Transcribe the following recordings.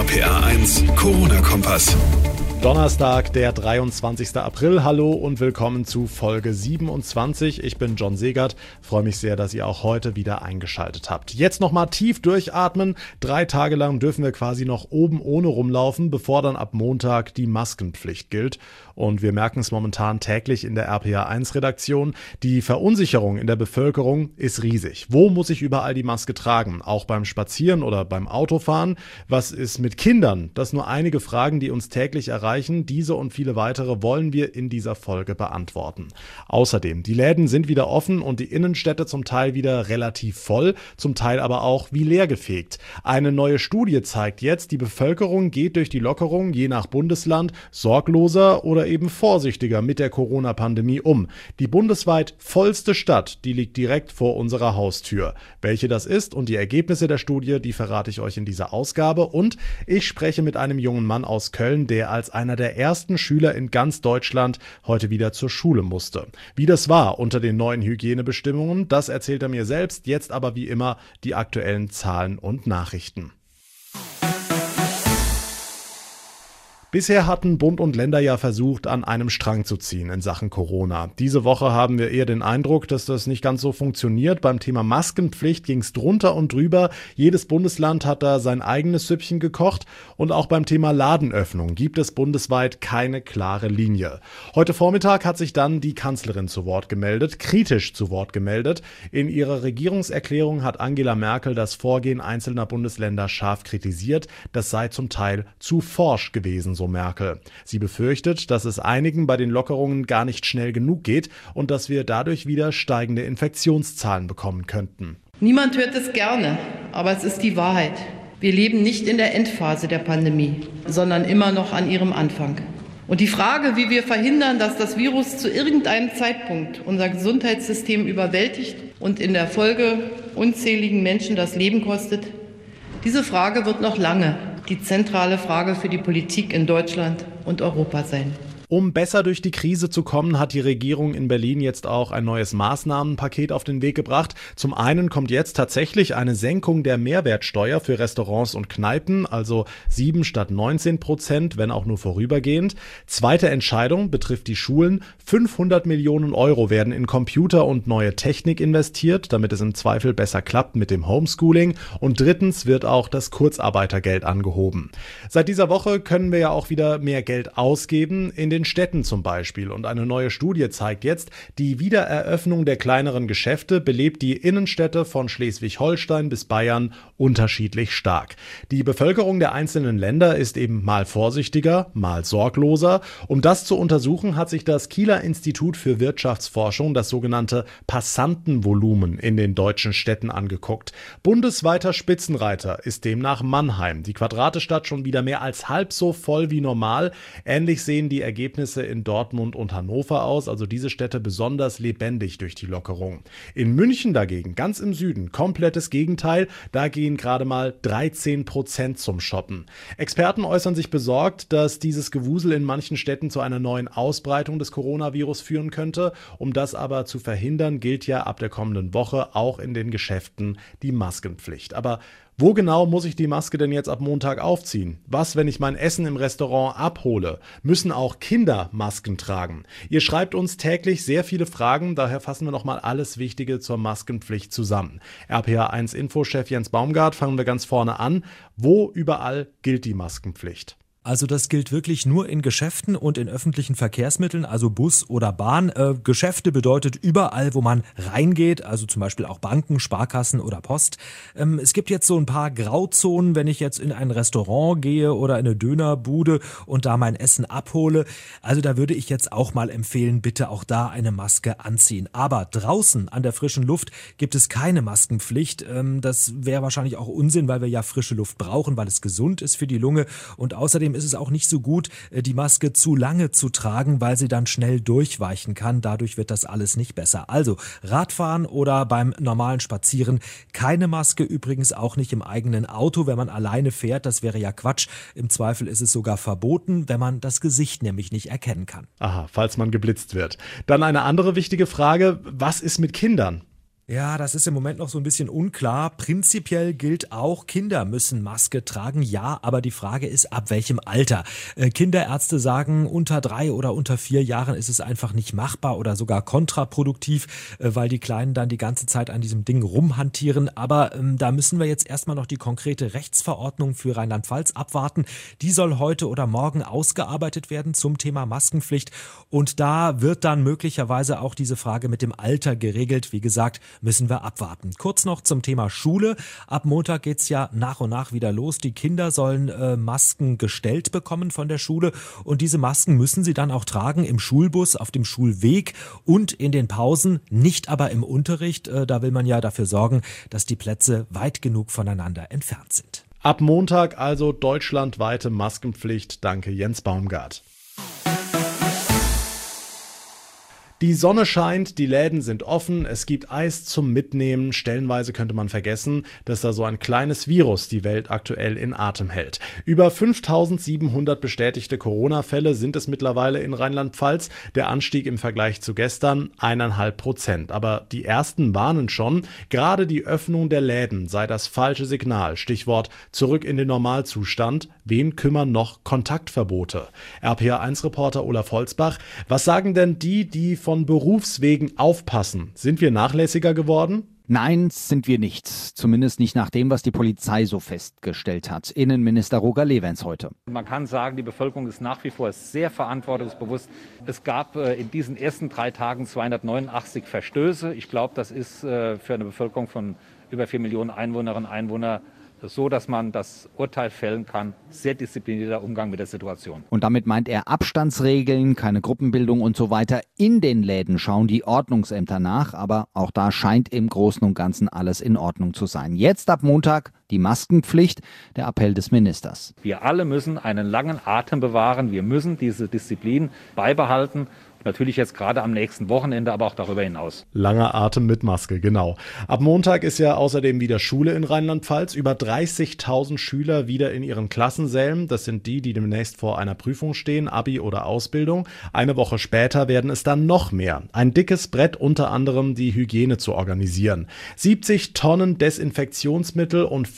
RPA1 Corona-Kompass. Donnerstag, der 23. April. Hallo und willkommen zu Folge 27. Ich bin John Segert. Freue mich sehr, dass ihr auch heute wieder eingeschaltet habt. Jetzt nochmal tief durchatmen. 3 Tage lang dürfen wir quasi noch oben ohne rumlaufen, bevor dann ab Montag die Maskenpflicht gilt. Und wir merken es momentan täglich in der RPA1-Redaktion. Die Verunsicherung in der Bevölkerung ist riesig. Wo muss ich überall die Maske tragen? Auch beim Spazieren oder beim Autofahren? Was ist mit Kindern? Das nur einige Fragen, die uns täglich erreichen. Diese und viele weitere wollen wir in dieser Folge beantworten. Außerdem, die Läden sind wieder offen und die Innenstädte zum Teil wieder relativ voll, zum Teil aber auch wie leergefegt. Eine neue Studie zeigt jetzt, die Bevölkerung geht durch die Lockerung je nach Bundesland sorgloser oder eben vorsichtiger mit der Corona-Pandemie um. Die bundesweit vollste Stadt, die liegt direkt vor unserer Haustür. Welche das ist und die Ergebnisse der Studie, die verrate ich euch in dieser Ausgabe. Und ich spreche mit einem jungen Mann aus Köln, der als einer der ersten Schüler in ganz Deutschland heute wieder zur Schule musste. Wie das war unter den neuen Hygienebestimmungen, das erzählt er mir selbst. Jetzt aber wie immer die aktuellen Zahlen und Nachrichten. Bisher hatten Bund und Länder ja versucht, an einem Strang zu ziehen in Sachen Corona. Diese Woche haben wir eher den Eindruck, dass das nicht ganz so funktioniert. Beim Thema Maskenpflicht ging es drunter und drüber. Jedes Bundesland hat da sein eigenes Süppchen gekocht. Und auch beim Thema Ladenöffnung gibt es bundesweit keine klare Linie. Heute Vormittag hat sich dann die Kanzlerin zu Wort gemeldet, kritisch zu Wort gemeldet. In ihrer Regierungserklärung hat Angela Merkel das Vorgehen einzelner Bundesländer scharf kritisiert. Das sei zum Teil zu forsch gewesen, so Merkel. Sie befürchtet, dass es einigen bei den Lockerungen gar nicht schnell genug geht und dass wir dadurch wieder steigende Infektionszahlen bekommen könnten. Niemand hört es gerne, aber es ist die Wahrheit. Wir leben nicht in der Endphase der Pandemie, sondern immer noch an ihrem Anfang. Und die Frage, wie wir verhindern, dass das Virus zu irgendeinem Zeitpunkt unser Gesundheitssystem überwältigt und in der Folge unzähligen Menschen das Leben kostet, diese Frage wird noch lange die zentrale Frage für die Politik in Deutschland und Europa sein. Um besser durch die Krise zu kommen, hat die Regierung in Berlin jetzt auch ein neues Maßnahmenpaket auf den Weg gebracht. Zum einen kommt jetzt tatsächlich eine Senkung der Mehrwertsteuer für Restaurants und Kneipen, also 7 statt 19%, wenn auch nur vorübergehend. Zweite Entscheidung betrifft die Schulen. 500 Millionen Euro werden in Computer und neue Technik investiert, damit es im Zweifel besser klappt mit dem Homeschooling. Und drittens wird auch das Kurzarbeitergeld angehoben. Seit dieser Woche können wir ja auch wieder mehr Geld ausgeben, in den Städten zum Beispiel. Und eine neue Studie zeigt jetzt, die Wiedereröffnung der kleineren Geschäfte belebt die Innenstädte von Schleswig-Holstein bis Bayern unterschiedlich stark. Die Bevölkerung der einzelnen Länder ist eben mal vorsichtiger, mal sorgloser. Um das zu untersuchen, hat sich das Kieler Institut für Wirtschaftsforschung das sogenannte Passantenvolumen in den deutschen Städten angeguckt. Bundesweiter Spitzenreiter ist demnach Mannheim. Die Quadratestadt schon wieder mehr als halb so voll wie normal. Ähnlich sehen die Ergebnisse in Dortmund und Hannover aus, also diese Städte besonders lebendig durch die Lockerung. In München dagegen, ganz im Süden, komplettes Gegenteil, da gehen gerade mal 13% zum Shoppen. Experten äußern sich besorgt, dass dieses Gewusel in manchen Städten zu einer neuen Ausbreitung des Coronavirus führen könnte. Um das aber zu verhindern, gilt ja ab der kommenden Woche auch in den Geschäften die Maskenpflicht. Aber wo genau muss ich die Maske denn jetzt ab Montag aufziehen? Was, wenn ich mein Essen im Restaurant abhole? Müssen auch Kinder Masken tragen? Ihr schreibt uns täglich sehr viele Fragen, daher fassen wir nochmal alles Wichtige zur Maskenpflicht zusammen. RPA1 Infochef Jens Baumgart, fangen wir ganz vorne an. Wo überall gilt die Maskenpflicht? Also das gilt wirklich nur in Geschäften und in öffentlichen Verkehrsmitteln, also Bus oder Bahn. Geschäfte bedeutet überall, wo man reingeht, also zum Beispiel auch Banken, Sparkassen oder Post. Es gibt jetzt so ein paar Grauzonen, wenn ich jetzt in ein Restaurant gehe oder in eine Dönerbude und da mein Essen abhole. Also da würde ich jetzt auch mal empfehlen, bitte auch da eine Maske anziehen. Aber draußen an der frischen Luft gibt es keine Maskenpflicht. Das wäre wahrscheinlich auch Unsinn, weil wir ja frische Luft brauchen, weil es gesund ist für die Lunge. Und außerdem ist es auch nicht so gut, die Maske zu lange zu tragen, weil sie dann schnell durchweichen kann. Dadurch wird das alles nicht besser. Also Radfahren oder beim normalen Spazieren keine Maske, übrigens auch nicht im eigenen Auto, wenn man alleine fährt. Das wäre ja Quatsch. Im Zweifel ist es sogar verboten, wenn man das Gesicht nämlich nicht erkennen kann. Aha, falls man geblitzt wird. Dann eine andere wichtige Frage, was ist mit Kindern? Ja, das ist im Moment noch so ein bisschen unklar. Prinzipiell gilt auch, Kinder müssen Maske tragen. Ja, aber die Frage ist, ab welchem Alter? Kinderärzte sagen, unter 3 oder unter 4 Jahren ist es einfach nicht machbar oder sogar kontraproduktiv, weil die Kleinen dann die ganze Zeit an diesem Ding rumhantieren. Aber da müssen wir jetzt erstmal noch die konkrete Rechtsverordnung für Rheinland-Pfalz abwarten. Die soll heute oder morgen ausgearbeitet werden zum Thema Maskenpflicht. Und da wird dann möglicherweise auch diese Frage mit dem Alter geregelt. Wie gesagt, müssen wir abwarten. Kurz noch zum Thema Schule. Ab Montag geht's ja nach und nach wieder los. Die Kinder sollen Masken gestellt bekommen von der Schule und diese Masken müssen sie dann auch tragen im Schulbus, auf dem Schulweg und in den Pausen, nicht aber im Unterricht. Da will man ja dafür sorgen, dass die Plätze weit genug voneinander entfernt sind. Ab Montag also deutschlandweite Maskenpflicht. Danke, Jens Baumgart. Die Sonne scheint, die Läden sind offen, es gibt Eis zum Mitnehmen. Stellenweise könnte man vergessen, dass da so ein kleines Virus die Welt aktuell in Atem hält. Über 5.700 bestätigte Corona-Fälle sind es mittlerweile in Rheinland-Pfalz. Der Anstieg im Vergleich zu gestern 1,5%. Aber die ersten warnen schon, gerade die Öffnung der Läden sei das falsche Signal. Stichwort zurück in den Normalzustand. Wen kümmern noch Kontaktverbote? RPA1-Reporter Olaf Holzbach. Was sagen denn die von Berufswegen aufpassen? Sind wir nachlässiger geworden? Nein, sind wir nicht. Zumindest nicht nach dem, was die Polizei so festgestellt hat. Innenminister Roger Lewens heute. Man kann sagen, die Bevölkerung ist nach wie vor sehr verantwortungsbewusst. Es gab in diesen ersten 3 Tagen 289 Verstöße. Ich glaube, das ist für eine Bevölkerung von über 4 Millionen Einwohnerinnen und Einwohnern so, dass man das Urteil fällen kann. Sehr disziplinierter Umgang mit der Situation. Und damit meint er Abstandsregeln, keine Gruppenbildung und so weiter. In den Läden schauen die Ordnungsämter nach, aber auch da scheint im Großen und Ganzen alles in Ordnung zu sein. Jetzt ab Montag die Maskenpflicht, der Appell des Ministers. Wir alle müssen einen langen Atem bewahren. Wir müssen diese Disziplin beibehalten. Natürlich jetzt gerade am nächsten Wochenende, aber auch darüber hinaus. Langer Atem mit Maske, genau. Ab Montag ist ja außerdem wieder Schule in Rheinland-Pfalz. Über 30.000 Schüler wieder in ihren Klassensälen. Das sind die demnächst vor einer Prüfung stehen, Abi oder Ausbildung. Eine Woche später werden es dann noch mehr. Ein dickes Brett, unter anderem die Hygiene zu organisieren. 70 Tonnen Desinfektionsmittel und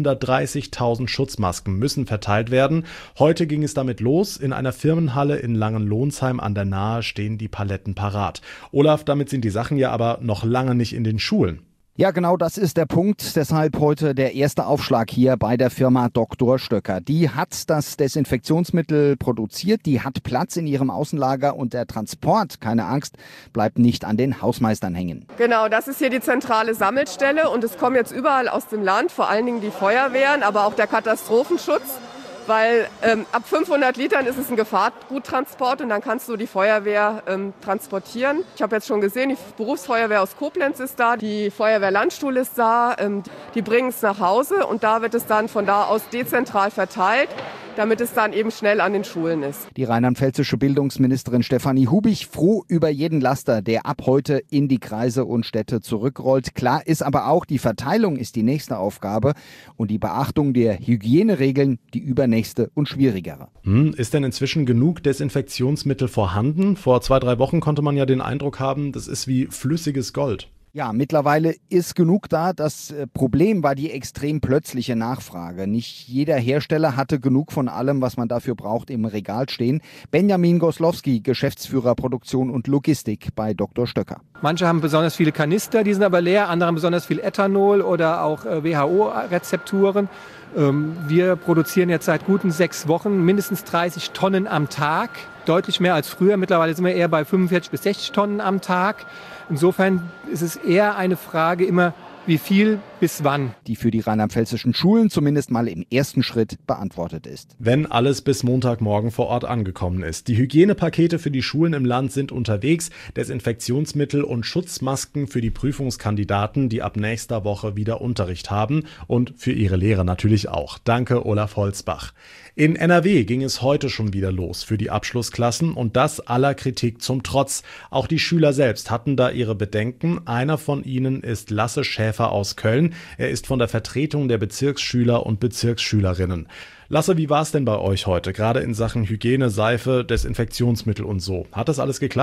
430.000 Schutzmasken müssen verteilt werden. Heute ging es damit los. In einer Firmenhalle in Langenlohnsheim an der Nahe stehen die Paletten parat. Olaf, damit sind die Sachen ja aber noch lange nicht in den Schulen. Ja, genau, das ist der Punkt. Deshalb heute der erste Aufschlag hier bei der Firma Dr. Stöcker. Die hat das Desinfektionsmittel produziert, die hat Platz in ihrem Außenlager und der Transport, keine Angst, bleibt nicht an den Hausmeistern hängen. Genau, das ist hier die zentrale Sammelstelle und es kommen jetzt überall aus dem Land, vor allen Dingen die Feuerwehren, aber auch der Katastrophenschutz. Weil ab 500 Litern ist es ein Gefahrguttransport und dann kannst du die Feuerwehr transportieren. Ich habe jetzt schon gesehen, die Berufsfeuerwehr aus Koblenz ist da, die Feuerwehr Landstuhl ist da, die bringen es nach Hause und da wird es dann von da aus dezentral verteilt, damit es dann eben schnell an den Schulen ist. Die rheinland-pfälzische Bildungsministerin Stefanie Hubich froh über jeden Laster, der ab heute in die Kreise und Städte zurückrollt. Klar ist aber auch, die Verteilung ist die nächste Aufgabe und die Beachtung der Hygieneregeln die übernächste und schwierigere. Ist denn inzwischen genug Desinfektionsmittel vorhanden? Vor 2-3 Wochen konnte man ja den Eindruck haben, das ist wie flüssiges Gold. Ja, mittlerweile ist genug da. Das Problem war die extrem plötzliche Nachfrage. Nicht jeder Hersteller hatte genug von allem, was man dafür braucht, im Regal stehen. Benjamin Goslowski, Geschäftsführer Produktion und Logistik bei Dr. Stöcker. Manche haben besonders viele Kanister, die sind aber leer. Andere haben besonders viel Ethanol oder auch WHO-Rezepturen. Wir produzieren jetzt seit guten 6 Wochen mindestens 30 Tonnen am Tag. Deutlich mehr als früher. Mittlerweile sind wir eher bei 45 bis 60 Tonnen am Tag. Insofern ist es eher eine Frage immer, wie viel bis wann. Die für die rheinland-pfälzischen Schulen zumindest mal im ersten Schritt beantwortet ist. Wenn alles bis Montagmorgen vor Ort angekommen ist. Die Hygienepakete für die Schulen im Land sind unterwegs. Desinfektionsmittel und Schutzmasken für die Prüfungskandidaten, die ab nächster Woche wieder Unterricht haben. Und für ihre Lehrer natürlich auch. Danke, Olaf Holzbach. In NRW ging es heute schon wieder los für die Abschlussklassen und das aller Kritik zum Trotz. Auch die Schüler selbst hatten da ihre Bedenken. Einer von ihnen ist Lasse Schäfer aus Köln. Er ist von der Vertretung der Bezirksschüler und Bezirksschülerinnen. Lasse, wie war es denn bei euch heute? Gerade in Sachen Hygiene, Seife, Desinfektionsmittel und so. Hat das alles geklappt?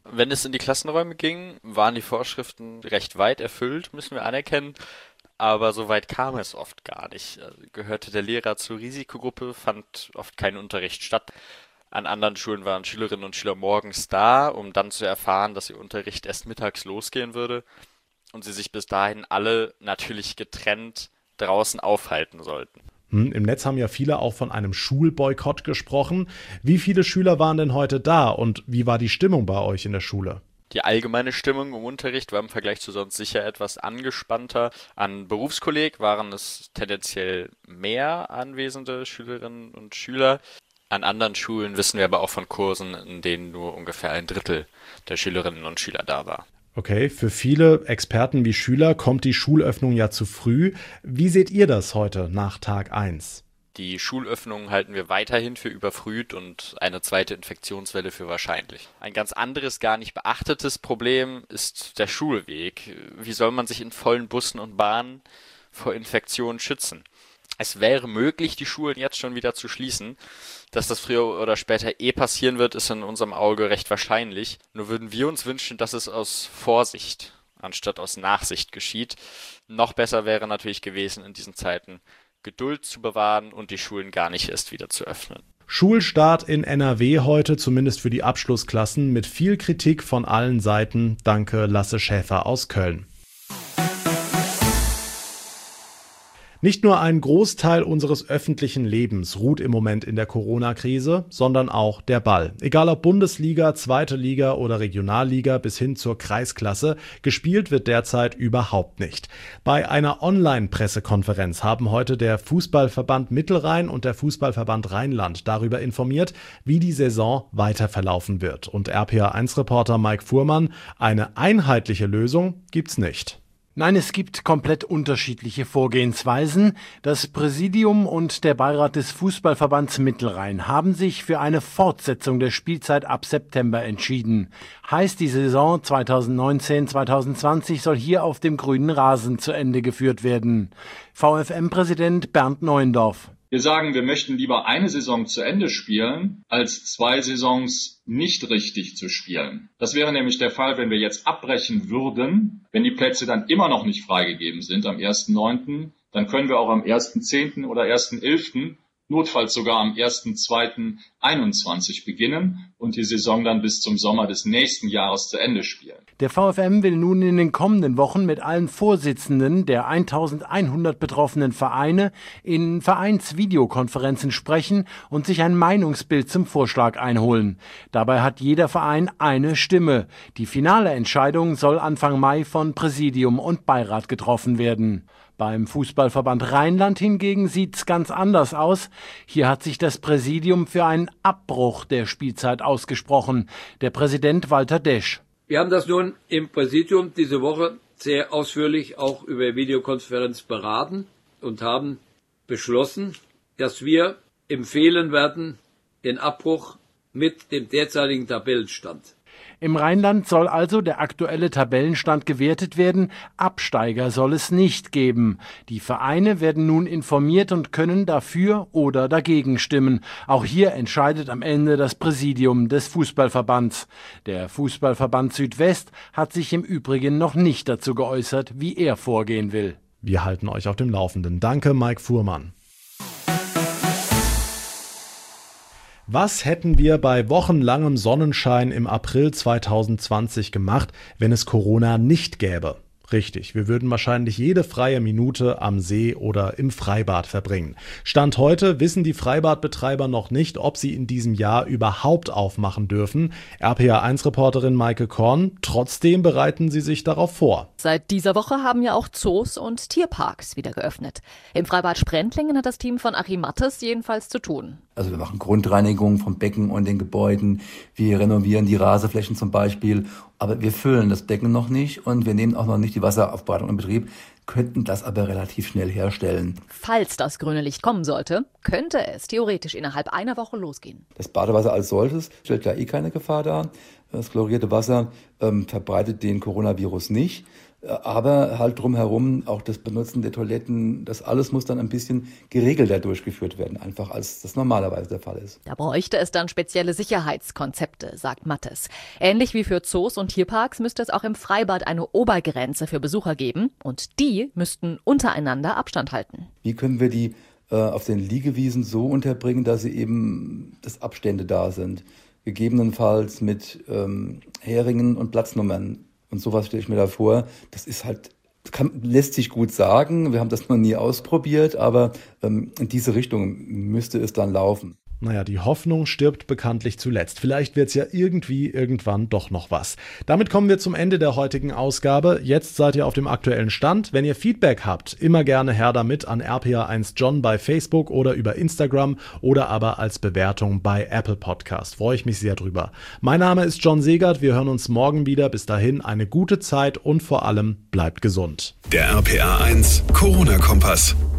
Wenn es in die Klassenräume ging, waren die Vorschriften recht weit erfüllt, müssen wir anerkennen. Aber so weit kam es oft gar nicht. Gehörte der Lehrer zur Risikogruppe, fand oft kein Unterricht statt. An anderen Schulen waren Schülerinnen und Schüler morgens da, um dann zu erfahren, dass ihr Unterricht erst mittags losgehen würde und sie sich bis dahin alle natürlich getrennt draußen aufhalten sollten. Im Netz haben ja viele auch von einem Schulboykott gesprochen. Wie viele Schüler waren denn heute da und wie war die Stimmung bei euch in der Schule? Die allgemeine Stimmung im Unterricht war im Vergleich zu sonst sicher etwas angespannter. An Berufskolleg waren es tendenziell mehr anwesende Schülerinnen und Schüler. An anderen Schulen wissen wir aber auch von Kursen, in denen nur ungefähr 1/3 der Schülerinnen und Schüler da war. Okay, für viele Experten wie Schüler kommt die Schulöffnung ja zu früh. Wie seht ihr das heute nach Tag 1? Die Schulöffnung halten wir weiterhin für überfrüht und eine zweite Infektionswelle für wahrscheinlich. Ein ganz anderes, gar nicht beachtetes Problem ist der Schulweg. Wie soll man sich in vollen Bussen und Bahnen vor Infektionen schützen? Es wäre möglich, die Schulen jetzt schon wieder zu schließen. Dass das früher oder später passieren wird, ist in unserem Auge recht wahrscheinlich. Nur würden wir uns wünschen, dass es aus Vorsicht anstatt aus Nachsicht geschieht. Noch besser wäre natürlich gewesen, in diesen Zeiten Geduld zu bewahren und die Schulen gar nicht erst wieder zu öffnen. Schulstart in NRW heute, zumindest für die Abschlussklassen, mit viel Kritik von allen Seiten. Danke, Lasse Schäfer aus Köln. Nicht nur ein Großteil unseres öffentlichen Lebens ruht im Moment in der Corona-Krise, sondern auch der Ball. Egal ob Bundesliga, zweite Liga oder Regionalliga bis hin zur Kreisklasse, gespielt wird derzeit überhaupt nicht. Bei einer Online-Pressekonferenz haben heute der Fußballverband Mittelrhein und der Fußballverband Rheinland darüber informiert, wie die Saison weiter verlaufen wird. Und RPA1-Reporter Mike Fuhrmann, eine einheitliche Lösung gibt's nicht. Nein, es gibt komplett unterschiedliche Vorgehensweisen. Das Präsidium und der Beirat des Fußballverbands Mittelrhein haben sich für eine Fortsetzung der Spielzeit ab September entschieden. Heißt, die Saison 2019-2020 soll hier auf dem grünen Rasen zu Ende geführt werden. VfM-Präsident Bernd Neuendorf. Wir sagen, wir möchten lieber eine Saison zu Ende spielen, als 2 Saisons nicht richtig zu spielen. Das wäre nämlich der Fall, wenn wir jetzt abbrechen würden, wenn die Plätze dann immer noch nicht freigegeben sind am 1.9., dann können wir auch am 1.10. oder 1.11., notfalls sogar am 1.2.21 beginnen und die Saison dann bis zum Sommer des nächsten Jahres zu Ende spielen. Der VfM will nun in den kommenden Wochen mit allen Vorsitzenden der 1100 betroffenen Vereine in Vereinsvideokonferenzen sprechen und sich ein Meinungsbild zum Vorschlag einholen. Dabei hat jeder Verein eine Stimme. Die finale Entscheidung soll Anfang Mai von Präsidium und Beirat getroffen werden. Beim Fußballverband Rheinland hingegen sieht's ganz anders aus. Hier hat sich das Präsidium für einen Abbruch der Spielzeit ausgesprochen. Der Präsident Walter Desch. Wir haben das nun im Präsidium diese Woche sehr ausführlich auch über Videokonferenz beraten und haben beschlossen, dass wir empfehlen werden, den Abbruch mit dem derzeitigen Tabellenstand. Im Rheinland soll also der aktuelle Tabellenstand gewertet werden. Absteiger soll es nicht geben. Die Vereine werden nun informiert und können dafür oder dagegen stimmen. Auch hier entscheidet am Ende das Präsidium des Fußballverbands. Der Fußballverband Südwest hat sich im Übrigen noch nicht dazu geäußert, wie er vorgehen will. Wir halten euch auf dem Laufenden. Danke, Mike Fuhrmann. Was hätten wir bei wochenlangem Sonnenschein im April 2020 gemacht, wenn es Corona nicht gäbe? Richtig, wir würden wahrscheinlich jede freie Minute am See oder im Freibad verbringen. Stand heute wissen die Freibadbetreiber noch nicht, ob sie in diesem Jahr überhaupt aufmachen dürfen. RPA1-Reporterin Maike Korn, trotzdem bereiten sie sich darauf vor. Seit dieser Woche haben ja auch Zoos und Tierparks wieder geöffnet. Im Freibad Sprendlingen hat das Team von Achim Mattes jedenfalls zu tun. Also wir machen Grundreinigung vom Becken und den Gebäuden, wir renovieren die Rasenflächen zum Beispiel, aber wir füllen das Becken noch nicht und wir nehmen auch noch nicht die Wasseraufbereitung in Betrieb, könnten das aber relativ schnell herstellen. Falls das grüne Licht kommen sollte, könnte es theoretisch innerhalb einer Woche losgehen. Das Badewasser als solches stellt ja keine Gefahr dar. Das chlorierte Wasser verbreitet den Coronavirus nicht. Aber halt drumherum auch das Benutzen der Toiletten, das alles muss dann ein bisschen geregelter durchgeführt werden, einfach als das normalerweise der Fall ist. Da bräuchte es dann spezielle Sicherheitskonzepte, sagt Mattes. Ähnlich wie für Zoos und Tierparks müsste es auch im Freibad eine Obergrenze für Besucher geben und die müssten untereinander Abstand halten. Wie können wir die auf den Liegewiesen so unterbringen, dass sie eben, dass Abstände da sind? Gegebenenfalls mit Heringen und Platznummern. Und sowas stelle ich mir da vor. Das ist halt, lässt sich gut sagen. Wir haben das noch nie ausprobiert, aber in diese Richtung müsste es dann laufen. Naja, die Hoffnung stirbt bekanntlich zuletzt. Vielleicht wird's ja irgendwann doch noch was. Damit kommen wir zum Ende der heutigen Ausgabe. Jetzt seid ihr auf dem aktuellen Stand. Wenn ihr Feedback habt, immer gerne her damit an rpa1john bei Facebook oder über Instagram oder aber als Bewertung bei Apple Podcast. Freue ich mich sehr drüber. Mein Name ist John Segert. Wir hören uns morgen wieder. Bis dahin eine gute Zeit und vor allem bleibt gesund. Der RPA1 Corona-Kompass.